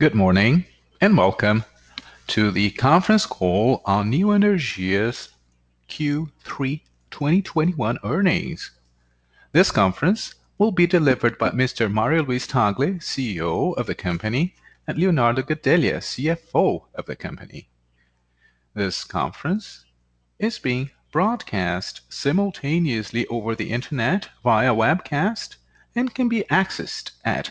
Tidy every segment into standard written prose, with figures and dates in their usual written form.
Good morning and welcome to the conference call on Neoenergia's Q3 2021 earnings. This conference will be delivered by Mr. Mario Luis Tagle, CEO of the company, and Leonardo Gadelha, CFO of the company. This conference is being broadcast simultaneously over the internet via webcast and can be accessed at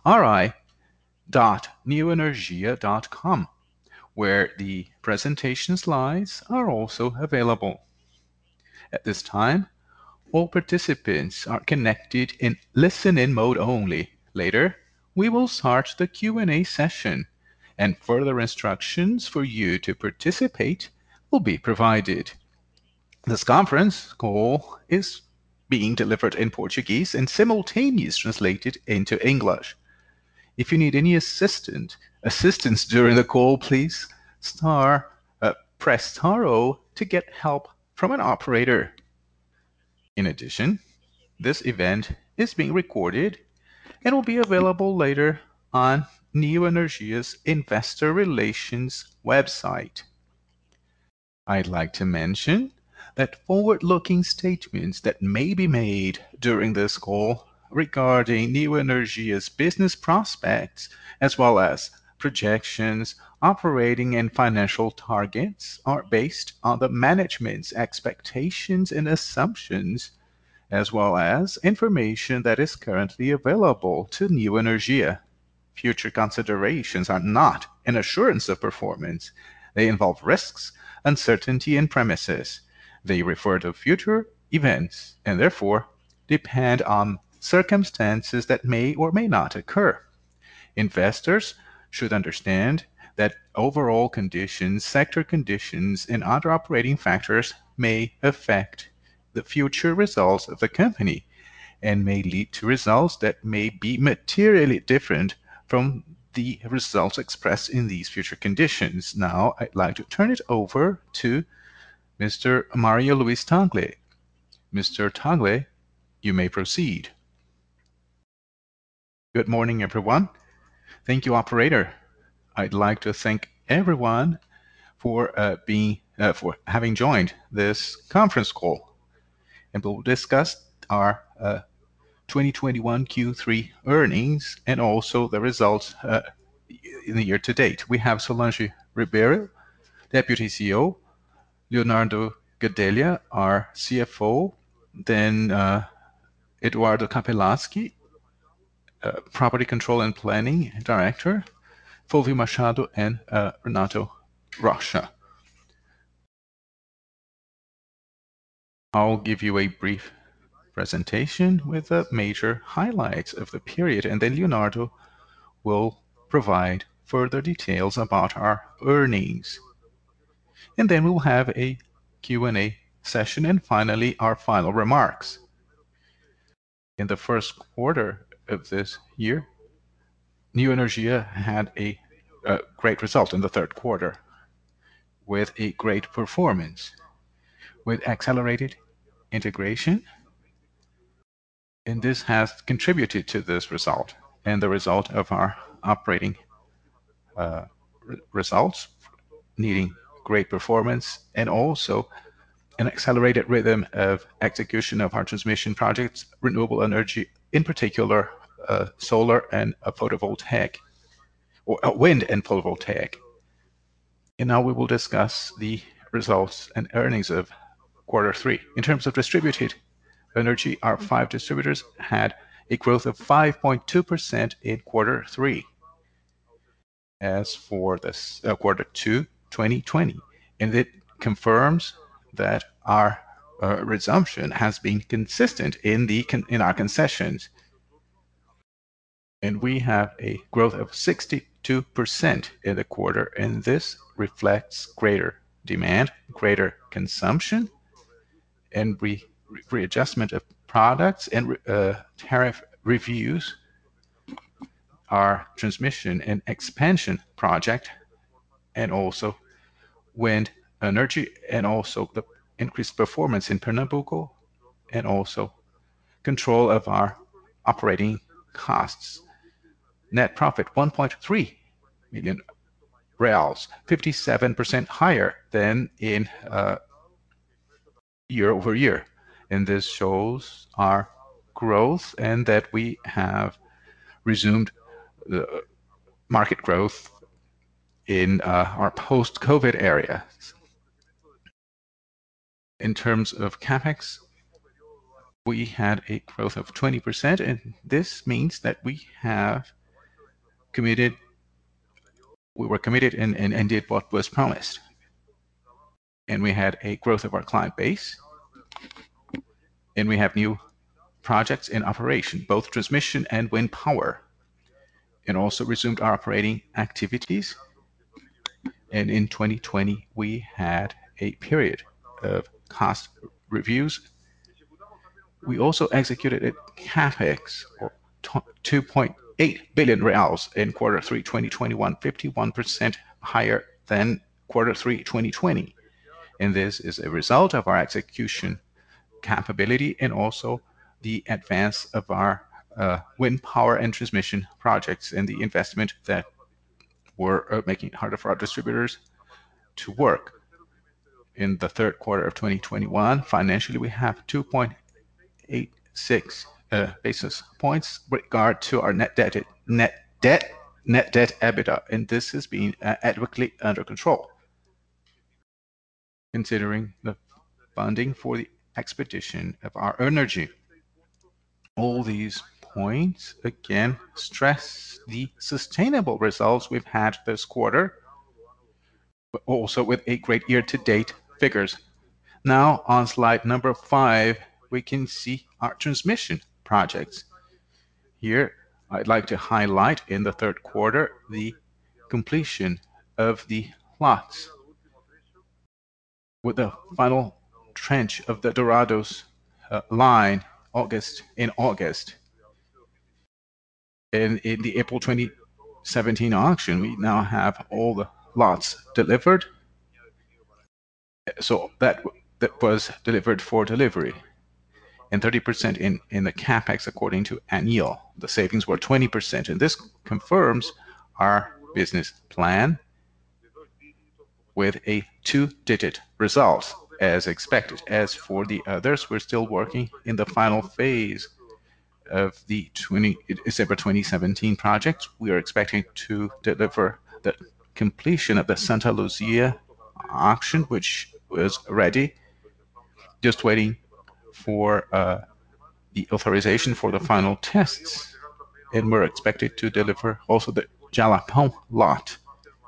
ri.neoenergia.com, where the presentation slides are also available. At this time, all participants are connected in listen-in mode only. Later, we will start the Q&A session, and further instructions for you to participate will be provided. This conference call is being delivered in Portuguese and simultaneously translated into English. If you need any assistance during the call, please press star O to get help from an operator. In addition, this event is being recorded and will be available later on Neoenergia's Investor Relations website. I'd like to mention that forward-looking statements that may be made during this call regarding Neoenergia's business prospects, as well as projections, operating and financial targets, are based on the management's expectations and assumptions, as well as information that is currently available to Neoenergia. Future considerations are not an assurance of performance. They involve risks, uncertainty, and premises. They refer to future events and therefore depend on circumstances that may or may not occur. Investors should understand that overall conditions, sector conditions, and other operating factors may affect the future results of the company and may lead to results that may be materially different from the results expressed in these future conditions. Now, I'd like to turn it over to Mr. Mario Luis Tagle. Mr. Tagle, you may proceed. Good morning, everyone. Thank you, operator. I'd like to thank everyone for having joined this conference call, and we'll discuss our 2021 Q3 earnings and also the results in the year to date. We have Solange Ribeiro, Deputy CEO, Leonardo Gadelha, our CFO, then Eduardo Capelaschi, Property Control and Planning Director, Fulvio Machado, and Renato Rocha. I'll give you a brief presentation with the major highlights of the period, and then Leonardo will provide further details about our earnings. And then we'll have a Q&A session, and finally, our final remarks. In the first quarter of this year, Neoenergia had a great result in the third quarter with a great performance, with accelerated integration, and this has contributed to this result and the result of our operating results needing great performance and also an accelerated rhythm of execution of our transmission projects, renewable energy, in particular solar and photovoltaic, or wind and photovoltaic. And now we will discuss the results and earnings of quarter three. In terms of distributed energy, our 5 distributors had a growth of 5.2% in quarter three. As for this quarter two, 2020, and it confirms that our resumption has been consistent in our concessions, and we have a growth of 62% in the quarter, and this reflects greater demand, greater consumption, and readjustment of products and tariff reviews. Our transmission and expansion project, and also wind energy, and also the increased performance in Pernambuco, and also control of our operating costs. Net profit 1.3 million reals, 57% higher than in year over year. And this shows our growth and that we have resumed the market growth in our post-COVID area. In terms of CapEx, we had a growth of 20%, and this means that we were committed and did what was promised. And we had a growth of our client base, and we have new projects in operation, both transmission and wind power, and also resumed our operating activities. And in 2020, we had a period of cost reviews. We also executed a CapEx of 2.8 billion reals in quarter 3 2021, 51% higher than quarter 3 2020. And this is a result of our execution capability and also the advance of our wind power and transmission projects and the investment that were making it harder for our distributors to work. In the third quarter of 2021, financially, we have 2.86 basis points with regard to our net debt EBITDA, and this is being adequately under control. Considering the funding for the expedition of our energy. All these points again stress the sustainable results we've had this quarter, but also with a great year-to-date figures. Now on slide number 5, we can see our transmission projects. Here, I'd like to highlight in the third quarter the completion of the lots with the final trench of the Dourados line in August. And in the April 2017 auction, we now have all the lots delivered. So that was delivered for delivery. And 30% in the CapEx according to ANEEL. The savings were 20%. And this confirms our business plan with a 2-digit result as expected. As for the others, we're still working in the final phase of the December 2017 project. We are expecting to deliver the completion of the Santa Luzia auction, which was ready, just waiting for the authorization for the final tests. And we're expected to deliver also the Jalapão lot,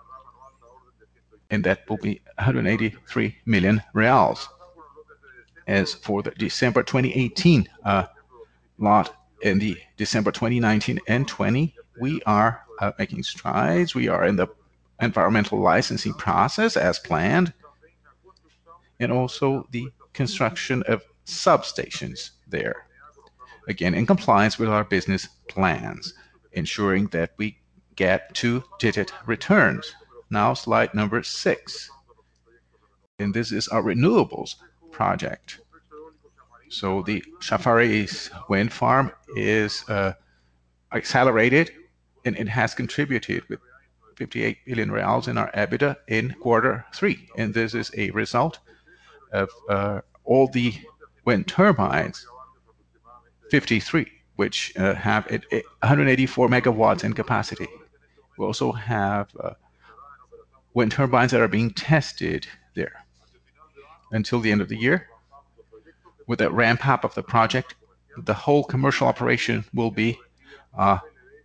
and that will be 183 million reals. As for the December 2018 lot in the December 2019 and 20, we are making strides. We are in the environmental licensing process as planned, and also the construction of substations there. Again, in compliance with our business plans, ensuring that we get 2-digit returns. Now slide number 6. And this is our renewables project. So the Chafariz wind farm is accelerated, and it has contributed with 58 billion reals in our EBITDA in quarter 3. And this is a result of all the wind turbines, 53, which have 184 megawatts in capacity. We also have wind turbines that are being tested there. Until the end of the year, with the ramp up of the project, the whole commercial operation will be on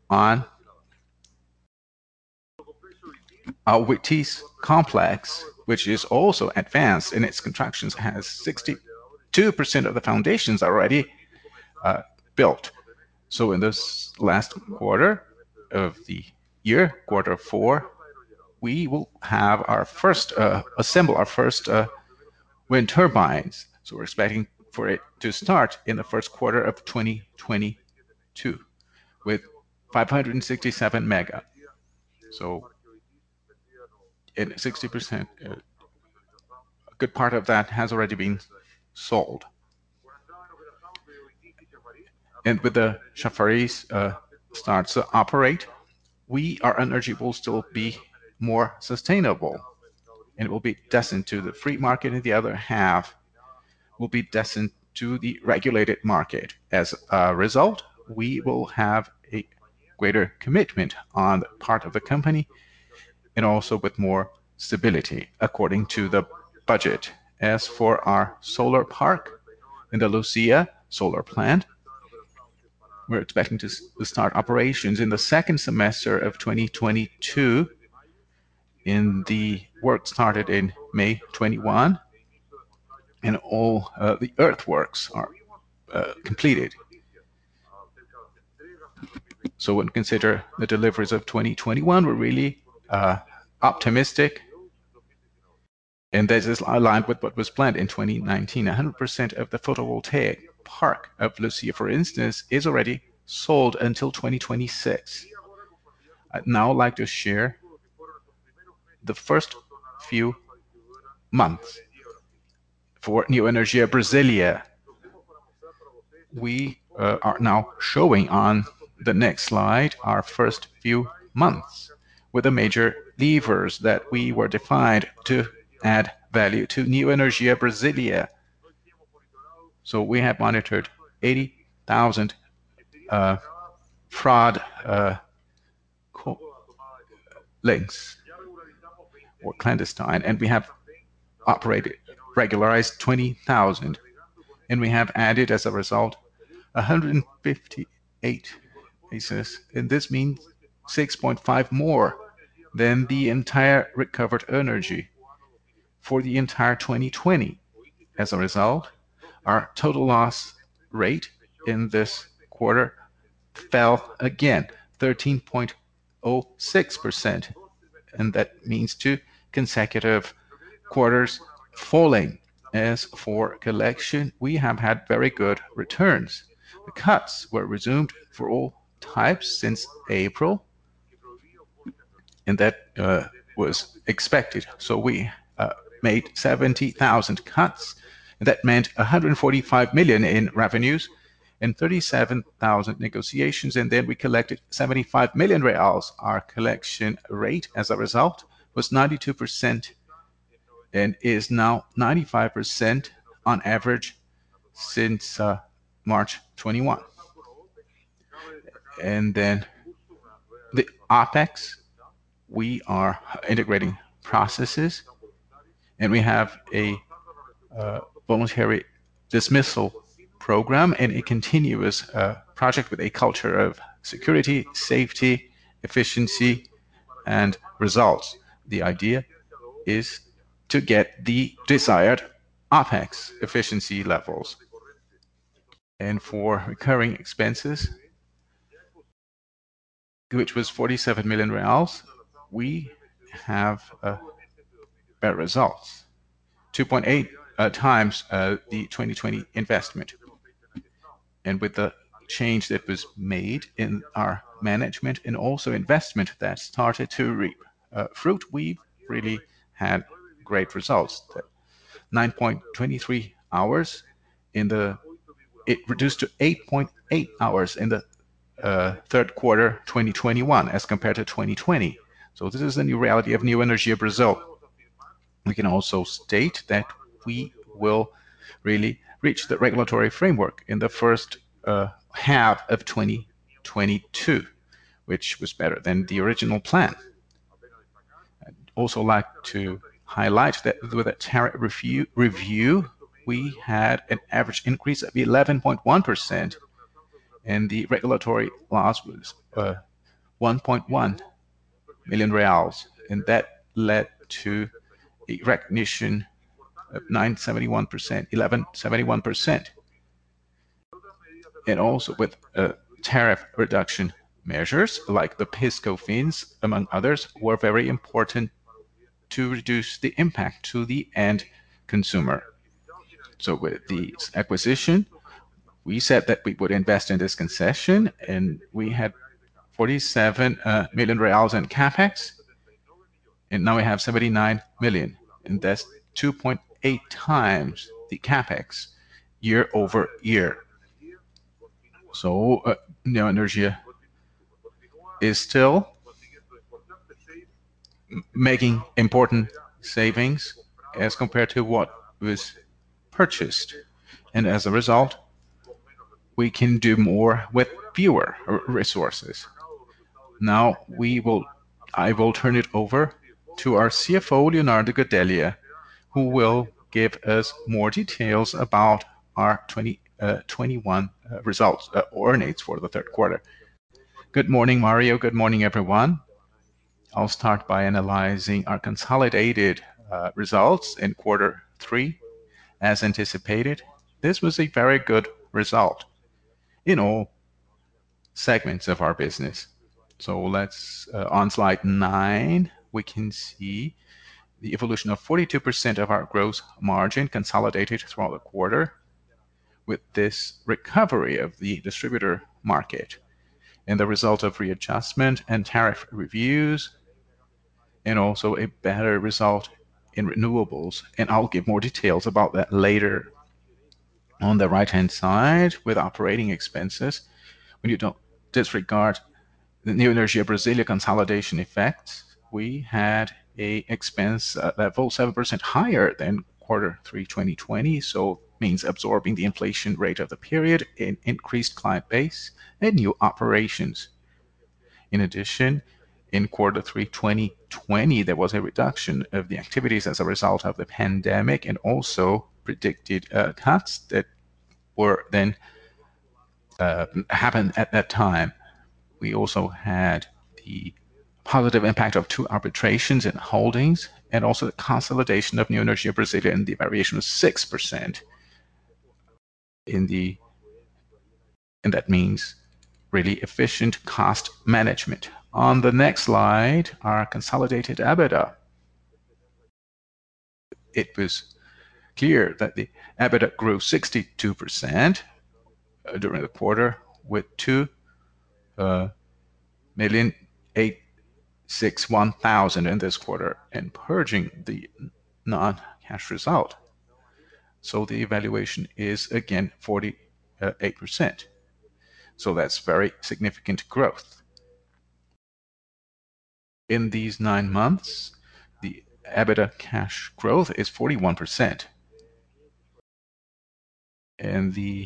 our Witis complex, which is also advanced in its constructions, has 62% of the foundations already built. So in this last quarter of the year, quarter 4, we will have our first assemble our first wind turbines. So we're expecting for it to start in the first quarter of 2022 with 567 mega. So in 60%, a good part of that has already been sold. And with the Chafariz starts to operate, our energy will still be more sustainable, and it will be destined to the free market, and the other half will be destined to the regulated market. As a result, we will have a greater commitment on the part of the company and also with more stability according to the budget. As for our solar park in the Lucia solar plant, we're expecting to start operations in the second semester of 2022. In the work started in May 21, and all the earthworks are completed. So when we consider the deliveries of 2021, we're really optimistic, and this is aligned with what was planned in 2019. 100% of the photovoltaic park of Lucia, for instance, is already sold until 2026. I'd now like to share the first few months for Neoenergia Brasilia. We are now showing on the next slide our first few months with the major levers that we were defined to add value to Neoenergia Brasilia. So we have monitored 80,000 fraud links or clandestine, and we have regularized 20,000, and we have added as a result 158 cases, and this means 6.5 more than the entire recovered energy for the entire 2020. As a result, our total loss rate in this quarter fell again, 13.06%, and that means 2 consecutive quarters falling. As for collection, we have had very good returns. The cuts were resumed for all types since April, and that was expected. So we made 70,000 cuts, and that meant 145 million in revenues and 37,000 negotiations, and then we collected 75 million reals. Our collection rate, as a result, was 92% and is now 95% on average since March 21. And then the OPEX, we are integrating processes, and we have a voluntary dismissal program and a continuous project with a culture of security, safety, efficiency, and results. The idea is to get the desired OPEX efficiency levels. And for recurring expenses, which was 47 million reals, we have better results, 2.8 times the 2020 investment. And with the change that was made in our management and also investment that started to reap fruit, we really had great results. 9.23 hours it reduced to 8.8 hours in the third quarter 2021 as compared to 2020. So this is the new reality of Neoenergia Brazil. We can also state that we will really reach the regulatory framework in the first half of 2022, which was better than the original plan. I'd also like to highlight that with a tariff review, we had an average increase of 11.1%, and the regulatory loss was 1.1 million reals, and that led to a recognition of 1171%. And also with tariff reduction measures like the PIS/COFINS, among others, were very important to reduce the impact to the end consumer. So with the acquisition, we said that we would invest in this concession, and we had 47 million reals in capex, and now we have 79 million, and that's 2.8 times the capex year over year. So Neoenergia is still making important savings as compared to what was purchased. And as a result, we can do more with fewer resources. Now I will turn it over to our CFO, Leonardo Gadelha, who will give us more details about our 2021 results, earnings for the third quarter. Good morning, Mario. Good morning, everyone. I'll start by analyzing our consolidated results in quarter three. As anticipated, this was a very good result in all segments of our business. So let's, on slide 9, we can see the evolution of 42% of our gross margin consolidated throughout the quarter with this recovery of the distributor market and the result of readjustment and tariff reviews, and also a better result in renewables. And I'll give more details about that later. On the right-hand side, with operating expenses, when you don't disregard the Neoenergia Brasília consolidation effects, we had a expense level 7% higher than quarter three 2020, so means absorbing the inflation rate of the period in increased client base and new operations. In addition, in quarter three 2020, there was a reduction of the activities as a result of the pandemic and also predicted cuts that were then happened at that time. We also had the positive impact of 2 arbitrations and holdings, and also the consolidation of Neoenergia Brasília, and the variation was 6%. And that means really efficient cost management. On the next slide, our consolidated EBITDA. It was clear that the EBITDA grew 62% during the quarter, with 2,861,000 in this quarter, and purging the non-cash result. So the evaluation is again 48%. So that's very significant growth. In these 9 months, the EBITDA cash growth is 41%. And the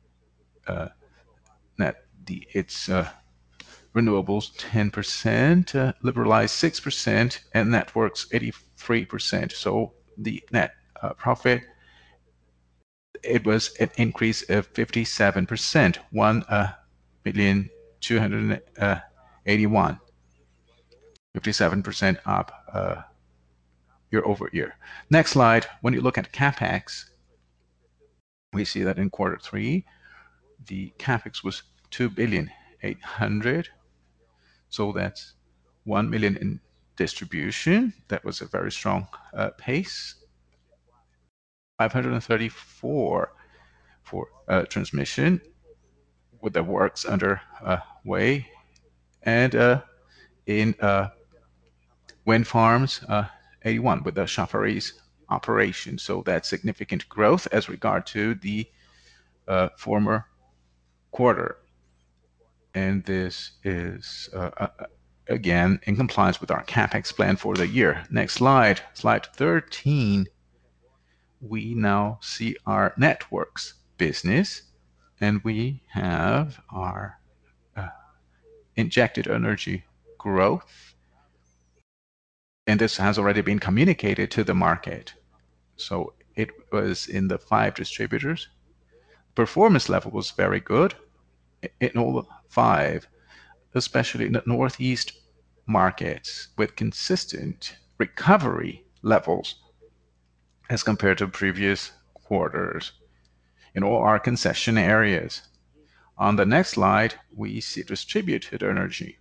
renewables 10%, liberalized 6%, and networks 83%. So the net profit, it was an increase of 57%, 1,281,000, 57% up year over year. Next slide. When you look at CapEx, we see that in quarter three, the CapEx was 2,800,000,000. So that's 1 million in distribution. That was a very strong pace. 534 for transmission with the works underway, and in wind farms, 81 with the Chafariz operation. So that's significant growth as regard to the former quarter. And this is again in compliance with our CapEx plan for the year. Next slide, slide 13. We now see our networks business, and we have our injected energy growth, and this has already been communicated to the market. So it was in the 5 distributors. Performance level was very good in all 5, especially in the Northeast markets, with consistent recovery levels as compared to previous quarters in all our concession areas. On the next slide, we see distributed energy.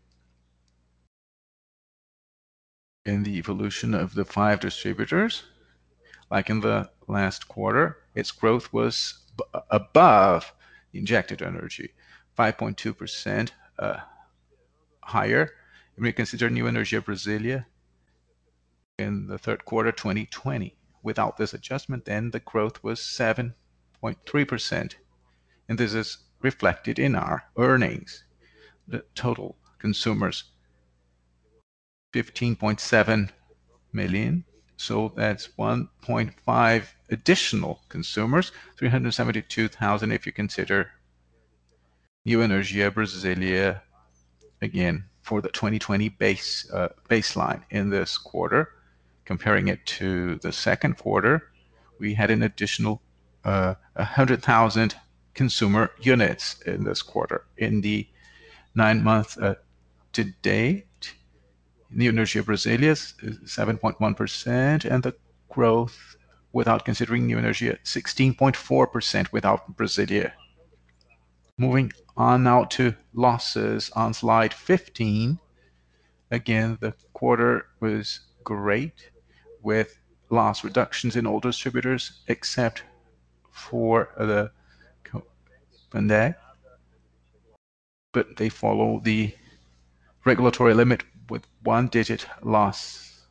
In the evolution of the 5 distributors, like in the last quarter, its growth was above injected energy, 5.2% higher. When we consider Neoenergia Brasília in the third quarter 2020. Without this adjustment, then the growth was 7.3%. And this is reflected in our earnings. The total consumers 15.7 million. So that's 1.5 additional consumers, 372,000 if you consider Neoenergia Brasilia again for the 2020 baseline in this quarter. Comparing it to the second quarter, we had an additional 100,000 consumer units in this quarter. In the 9 months to date, Neoenergia Brasilia is 7.1%, and the growth without considering Neoenergia, 16.4% without Brasilia. Moving on now to losses on slide 15. Again, the quarter was great with loss reductions in all distributors except for the Pandey, but they follow the regulatory limit with one-digit loss.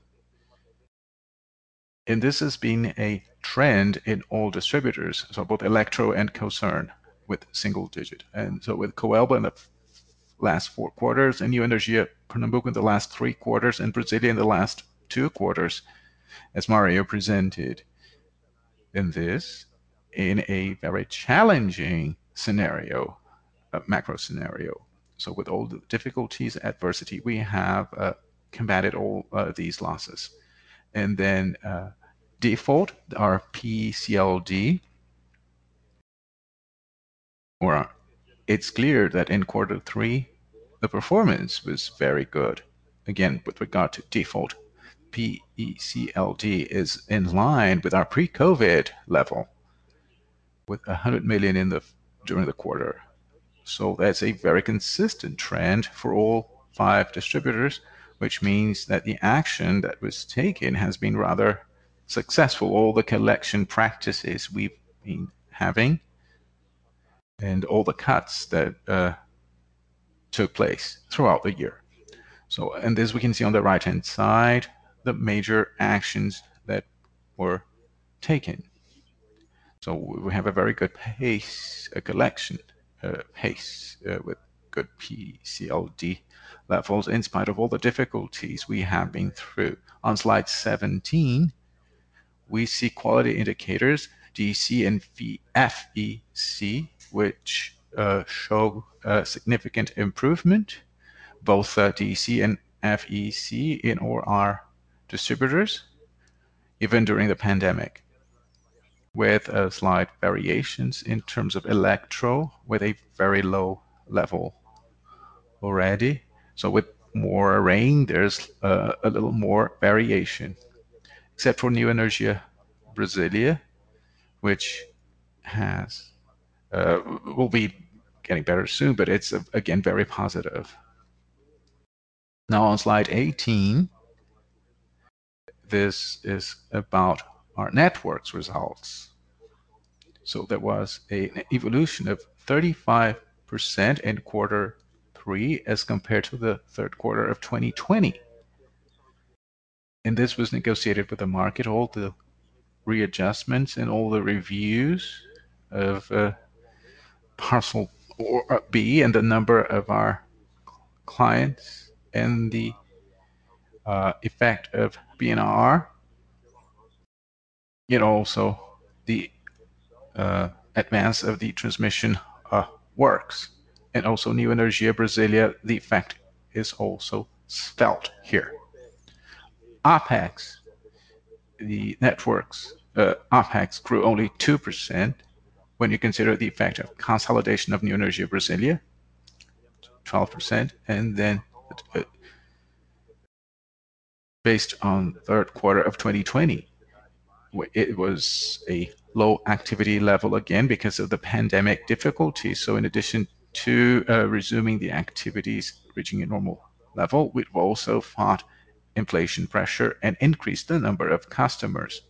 And this has been a trend in all distributors, so both Electro and Cosern with single digit. And so with Coelba in the last 4 quarters, and Neoenergia Pernambuco in the last 3 quarters, and Brasilia in the last 2 quarters, as Mario presented. In this, in a very challenging scenario, a macro scenario. So with all the difficulties, adversity, we have combated all these losses. And then default, our PCLD, or it's clear that in quarter 3, the performance was very good. Again, with regard to default, PECLD is in line with our pre-COVID level, with 100 million during the quarter. So that's a very consistent trend for all 5 distributors, which means that the action that was taken has been rather successful. All the collection practices we've been having and all the cuts that took place throughout the year. So, and as we can see on the right-hand side, the major actions that were taken. So we have a very good pace, a collection pace with good PCLD levels in spite of all the difficulties we have been through. On slide 17, we see quality indicators, DC and FEC, which show significant improvement, both DC and FEC in all our distributors, even during the pandemic, with slight variations in terms of Electro with a very low level already. So with more rain, there's a little more variation, except for Neoenergia Brasilia, which has will be getting better soon, but it's again very positive. Now on slide 18, this is about our networks results. So there was an evolution of 35% in quarter 3 as compared to the third quarter of 2020. And this was negotiated with the market, all the readjustments and all the reviews of parcel or B and the number of our clients and the effect of BNR, and also the advance of the transmission works. And also Neoenergia Brasilia, the effect is also felt here. OPEX, the networks, OPEX grew only 2% when you consider the effect of consolidation of Neoenergia Brasilia, 12%, and then based on third quarter of 2020, it was a low activity level again because of the pandemic difficulties. So in addition to resuming the activities, reaching a normal level, we've also fought inflation pressure and increased the number of customers.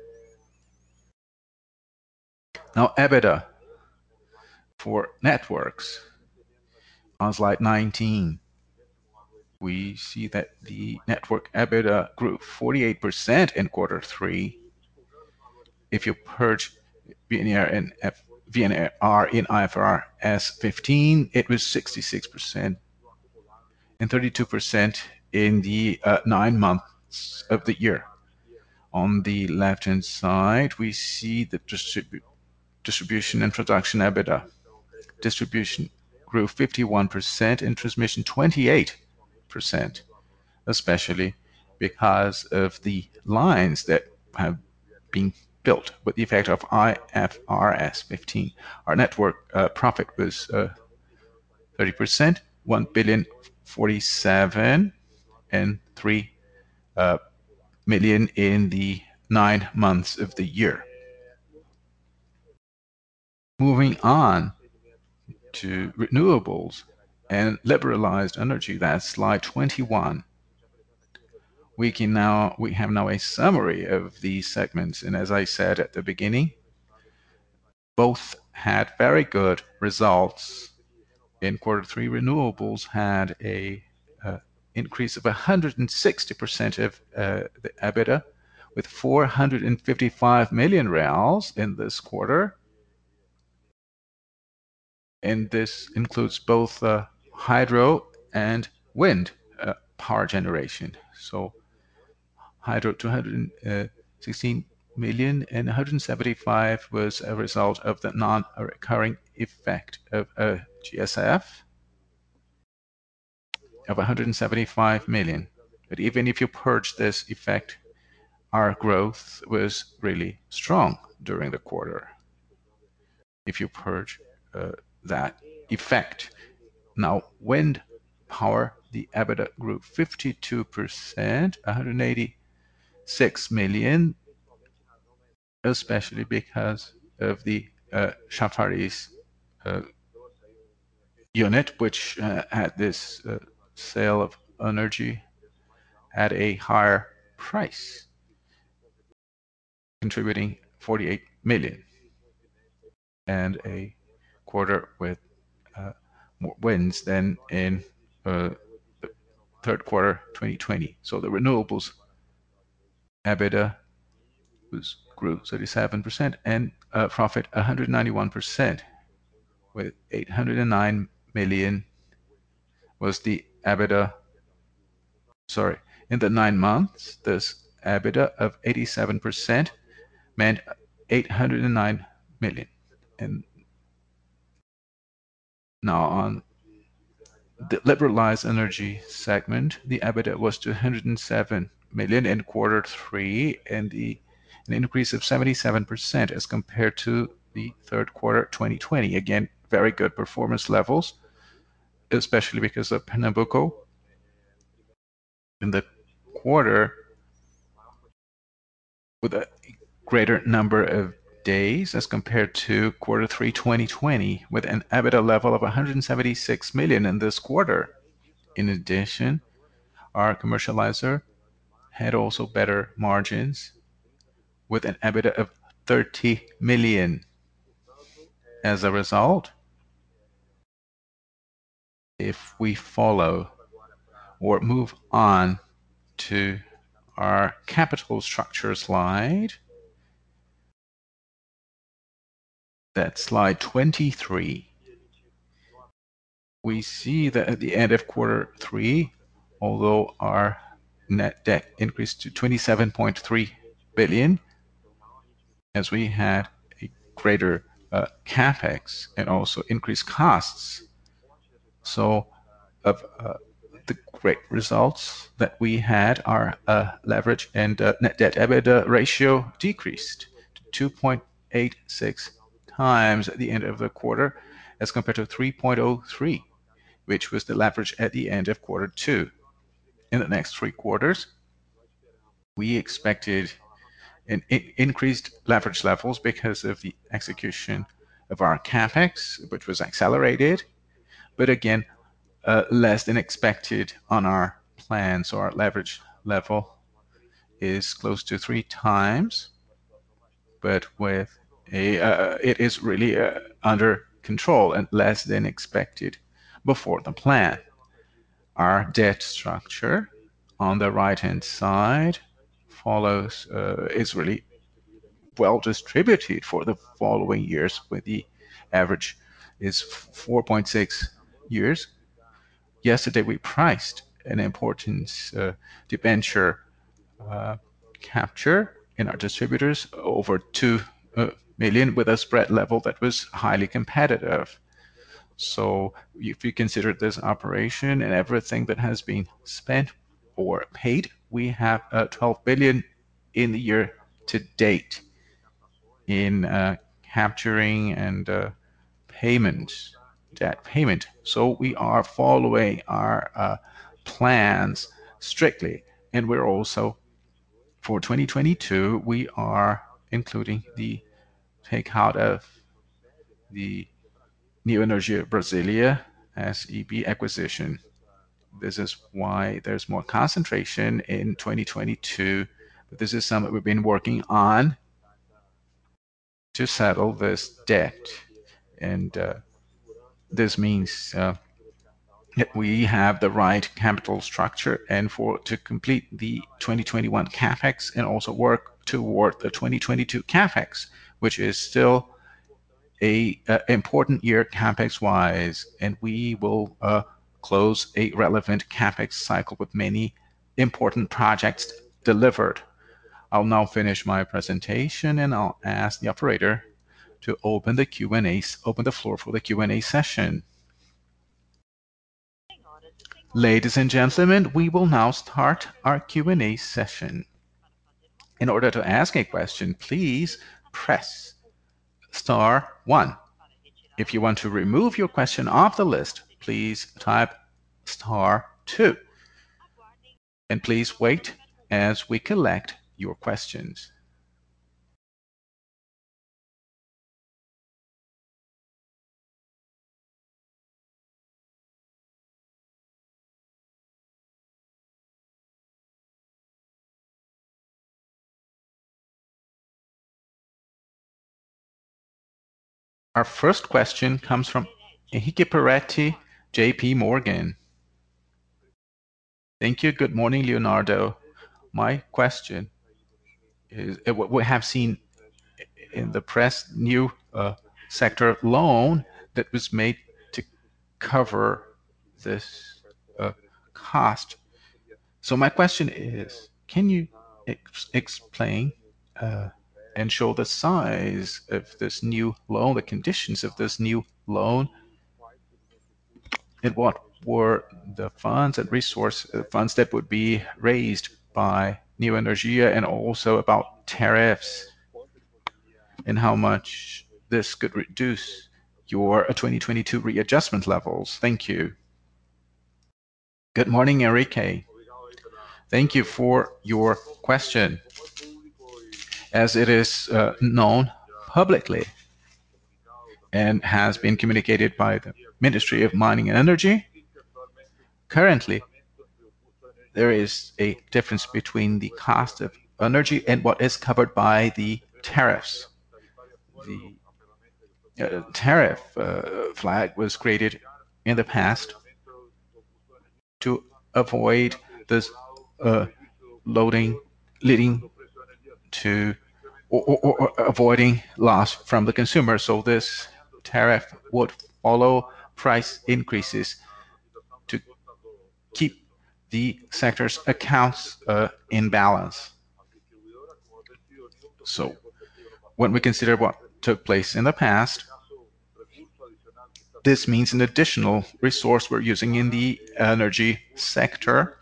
Now EBITDA for networks on slide 19. We see that the network EBITDA grew 48% in quarter 3. If you purge VNR and VNR in IFRS 15, it was 66% and 32% in the 9 months of the year. On the left-hand side, we see the distribution and production EBITDA. Distribution grew 51% and transmission 28%, especially because of the lines that have been built with the effect of IFRS 15. Our network profit was 30%, 1,047 and 3 million in the 9 months of the year. Moving on to renewables and liberalized energy, that's slide 21. We have now a summary of these segments, and as I said at the beginning, both had very good results. In quarter three, renewables had a increase of 160% of the EBITDA, with 455 million reals in this quarter. And this includes both hydro and wind power generation. So hydro 216 million and 175 was a result of the non-recurring effect of a GSF of 175 million. But even if you purge this effect, our growth was really strong during the quarter. If you purge that effect. Now, wind power, the EBITDA grew 52%, 186 million, especially because of the Chafariz unit, which had this sale of energy at a higher price, contributing 48 million, and a quarter with more wins than in the third quarter 2020. So the renewables EBITDA grew 37% and profit 191%, with 809 million was the EBITDA. Sorry, in the 9 months, this EBITDA of 87% meant 809 million. And now on the liberalized energy segment, the EBITDA was 207 million in quarter three, and an increase of 77% as compared to the third quarter 2020. Again, very good performance levels, especially because of Pernambuco. In the quarter, with a greater number of days as compared to quarter three 2020, with an EBITDA level of 176 million in this quarter. In addition, our commercializer had also better margins, with an EBITDA of 30 million. As a result, if we follow or move on to our capital structure slide, that's slide 23, we see that at the end of quarter three, although our net debt increased to 27.3 billion, as we had a greater capex and also increased costs. So of the great results that we had, our leverage and net debt EBITDA ratio decreased to 2.86 times at the end of the quarter, as compared to 3.03, which was the leverage at the end of quarter two. In the next 3 quarters, we expected an increased leverage levels because of the execution of our capex, which was accelerated, but again, less than expected on our plan. So our leverage level is close to 3 times, but with it is really under control and less than expected before the plan. Our debt structure on the right-hand side follows is really well distributed for the following years, with the average is 4.6 years. Yesterday we priced an important debenture capture in our distributors, over 2 million, with a spread level that was highly competitive. So if you consider this operation and everything that has been spent or paid, we have 12 billion in the year to date in capturing and payments, debt payment. So we are following our plans strictly, and we're also, for 2022, we are including the takeout of the Neoenergia Brasilia SEB acquisition. This is why there's more concentration in 2022. But this is something we've been working on to settle this debt. And this means that we have the right capital structure and to complete the 2021 CapEx and also work toward the 2022 CapEx, which is still a important year CapEx wise, and we will close a relevant CapEx cycle with many important projects delivered. I'll now finish my presentation, and I'll ask the operator to open the floor for the Q&A session. Ladies and gentlemen, we will now start our Q&A session. In order to ask a question, please press star 1. If you want to remove your question off the list, please type star 2. And please wait as we collect your questions. Our first question comes from Henrique Peretti, JP Morgan. Thank you. Good morning, Leonardo. My question is, what we have seen in the press, new sector loan that was made to cover this cost. So my question is, can you explain and show the size of this new loan, the conditions of this new loan, and what were the funds and funds that would be raised by Neoenergia, and also about tariffs and how much this could reduce your 2022 readjustment levels. Thank you. Good morning, Enrique. Thank you for your question. As it is known publicly and has been communicated by the Ministry of Mining and Energy, currently there is a difference between the cost of energy and what is covered by the tariffs. The tariff flag was created in the past to avoid this leading to or avoiding loss from the consumer. So this tariff would follow price increases to keep the sector's accounts in balance. So when we consider what took place in the past, this means an additional resource we're using in the energy sector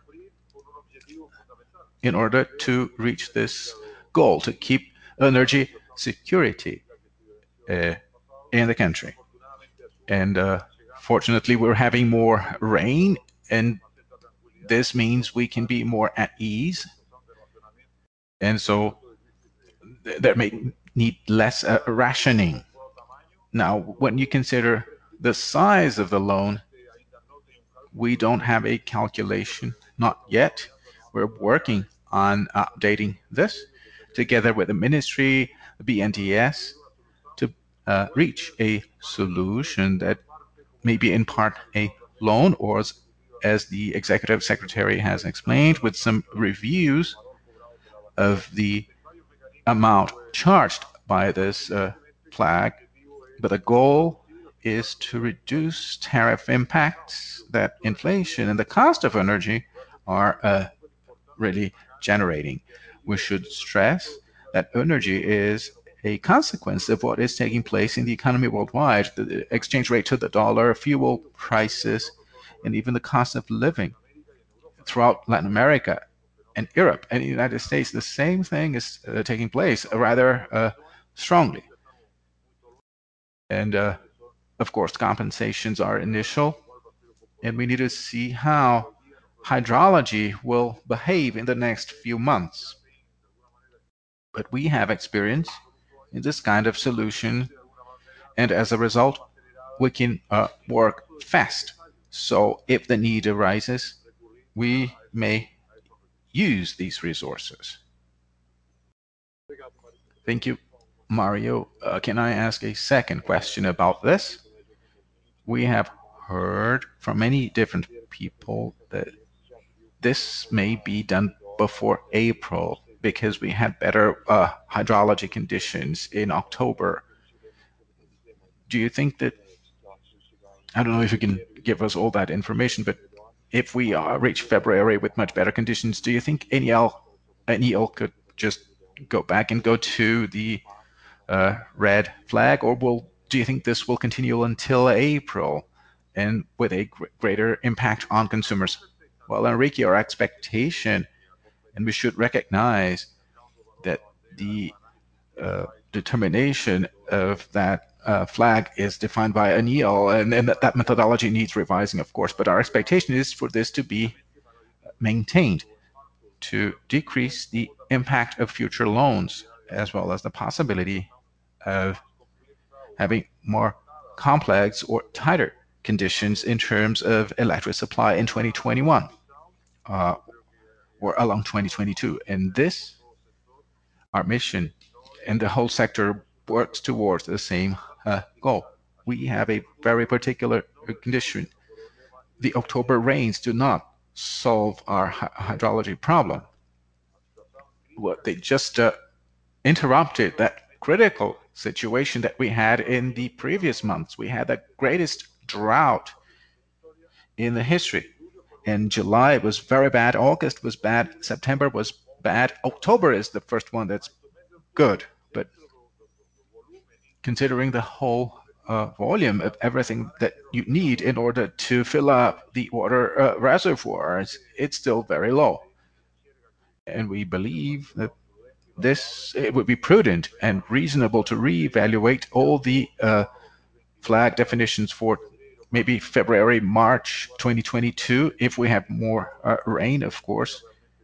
in order to reach this goal, to keep energy security in the country. And fortunately, we're having more rain, and this means we can be more at ease. And so there may need less rationing. Now, when you consider the size of the loan, we don't have a calculation, not yet. We're working on updating this together with the ministry, the BNDES, to reach a solution that may be in part a loan, or as the executive secretary has explained, with some reviews of the amount charged by this flag. But the goal is to reduce tariff impacts that inflation and the cost of energy are really generating. We should stress that energy is a consequence of what is taking place in the economy worldwide. The exchange rate to the dollar, fuel prices, and even the cost of living throughout Latin America and Europe and the United States. The same thing is taking place rather strongly. And of course, compensations are initial, and we need to see how hydrology will behave in the next few months. But we have experience in this kind of solution, and as a result, we can work fast. So if the need arises, we may use these resources. Thank you, Mario. Can I ask a second question about this? We have heard from many different people that this may be done before April because we had better hydrology conditions in October. Do you think that, I don't know if you can give us all that information, but if we reach February with much better conditions, do you think NEL could just go back and go to the red flag, or do you think this will continue until April and with a greater impact on consumers? Well, Enrique, our expectation, and we should recognize that the determination of that flag is defined by ANEEL, and that methodology needs revising, of course. But our expectation is for this to be maintained to decrease the impact of future loans, as well as the possibility of having more complex or tighter conditions in terms of electric supply in 2021 uh, or along 2022. And this, our mission, and the whole sector works towards the same goal. We have a very particular condition. The October rains do not solve our hydrology problem. What they just interrupted that critical situation that we had in the previous months. We had the greatest drought in the history. In July, it was very bad. August was bad. September was bad. October is the first one that's good. But considering the whole volume of everything that you need in order to fill up the water reservoirs, it's still very low. And we believe that it would be prudent and reasonable to reevaluate all the flag definitions for maybe February, March 2022, if we have more rain, of course.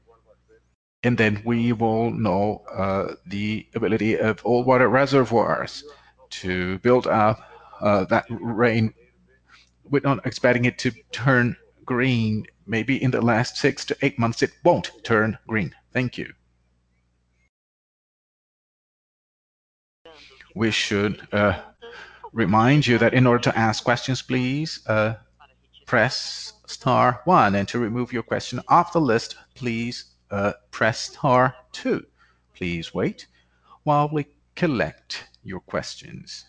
And then we will know the ability of all water reservoirs to build up that rain. We're not expecting it to turn green. Maybe in the last 6 to 8 months, it won't turn green. Thank you. We should remind you that in order to ask questions, please press star one. And to remove your question off the list, please press star two. Please wait while we collect your questions.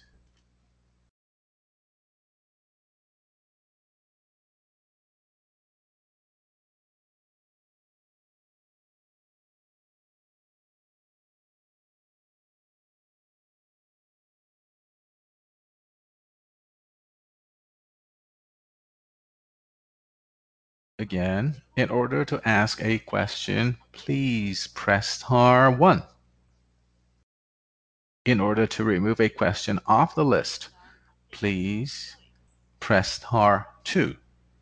Again, in order to ask a question, please press star one. In order to remove a question off the list, please press star two.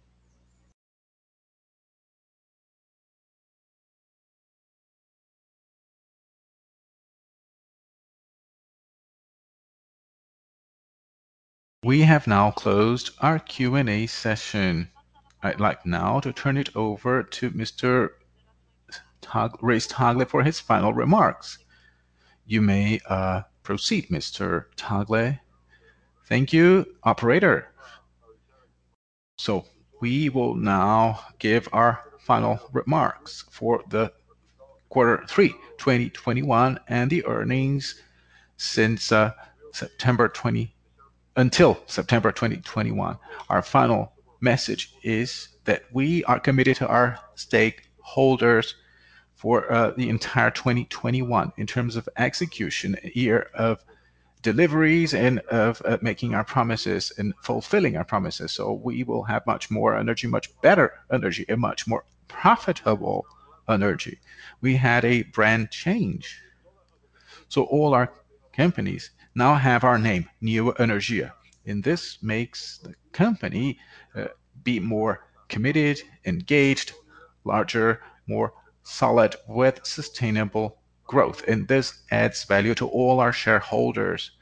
We have now closed our Q&A session. I'd like now to turn it over to Mr. Reis Tagle for his final remarks. You may proceed, Mr. Tagle. Thank you, operator. So we will now give our final remarks for the Q3 2021 and the earnings since September 20 until September 2021. Our final message is that we are committed to our stakeholders for the entire 2021 in terms of execution, a year of deliveries and of making our promises and fulfilling our promises. So we will have much more energy, much better energy, and much more profitable energy. We had a brand change. So all our companies now have our name, Neo Energia. And this makes the company uh, be more committed, engaged, larger, more solid with sustainable growth. And this adds value to all our shareholders.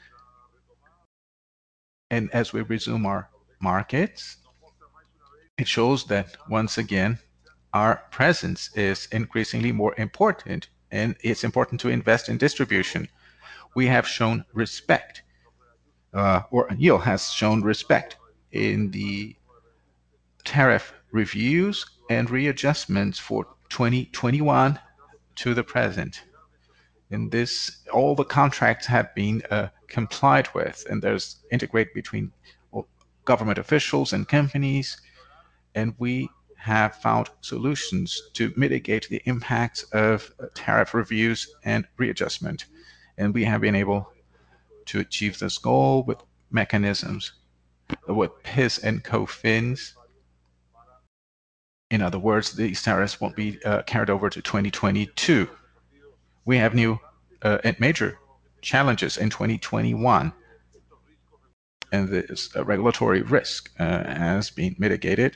And as we resume our markets, it shows that once again, our presence is increasingly more important, and it's important to invest in distribution. We have shown respect, or Neil has shown respect in the tariff reviews and readjustments for 2021 to the present. In this, all the contracts have been complied with, and there's integrate between government officials and companies, and we have found solutions to mitigate the impacts of tariff reviews and readjustment. And we have been able to achieve this goal with mechanisms with PIS and COFINS. In other words, these tariffs won't be carried over to 2022. We have new and major challenges in 2021, and this regulatory risk has been mitigated.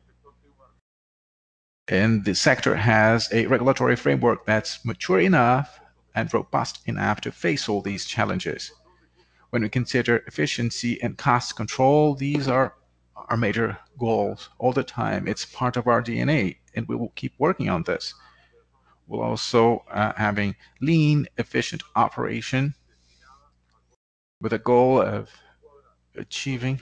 And the sector has a regulatory framework that's mature enough and robust enough to face all these challenges. When we consider efficiency and cost control, these are our major goals all the time. It's part of our DNA, and we will keep working on this. We'll also having lean, efficient operation with a goal of achieving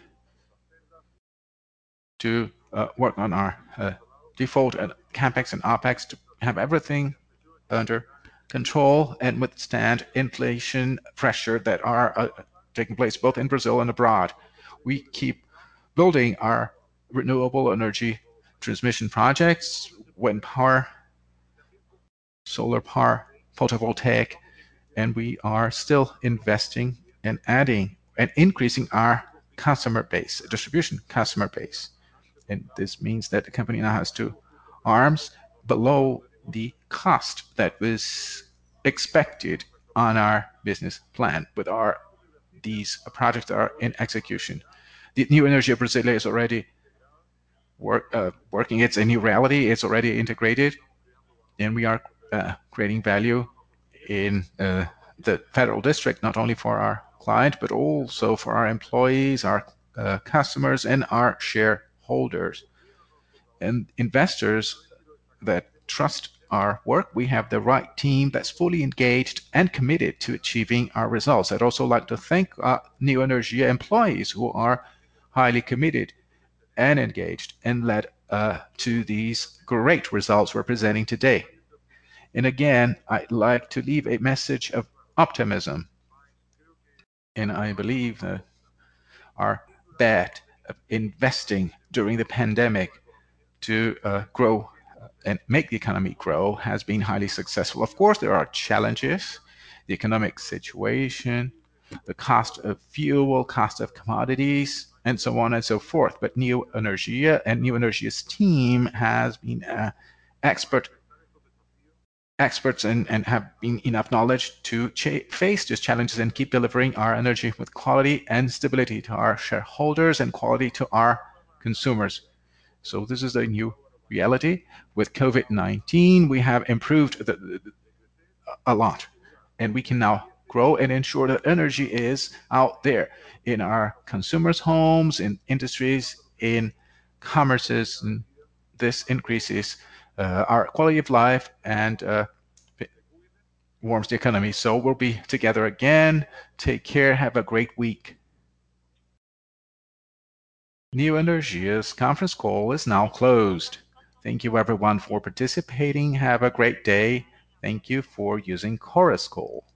to work on our default and capex and opex to have everything under control and withstand inflation pressure that are taking place both in Brazil and abroad. We keep building our renewable energy transmission projects, wind power, solar power, photovoltaic, and we are still investing and adding and increasing our customer base, distribution customer base. And this means that the company now has two arms below the cost that was expected on our business plan with our these projects that are in execution. The new Energia Brasilia is already working. It's a new reality. It's already integrated, and we are creating value in the federal district, not only for our client, but also for our employees, our customers, and our shareholders and investors that trust our work. We have the right team that's fully engaged and committed to achieving our results. I'd also like to thank Neo Energia employees who are highly committed and engaged and led to these great results we're presenting today. And again, I'd like to leave a message of optimism. And I believe that our bet of investing during the pandemic to grow and make the economy grow has been highly successful. Of course, there are challenges, the economic situation, the cost of fuel, cost of commodities, and so on and so forth. But Neo Energia and Neo Energia's team has been experts and have been enough knowledge to face these challenges and keep delivering our energy with quality and stability to our shareholders and quality to our consumers. So this is a new reality. With COVID-19, we have improved a lot, and we can now grow and ensure that energy is out there in our consumers' homes, in industries, in commerces, and this increases our quality of life and warms the economy. So we'll be together again. Take care. Have a great week. Neo Energia's conference call is now closed. Thank you everyone for participating. Have a great day. Thank you for using Chorus Call.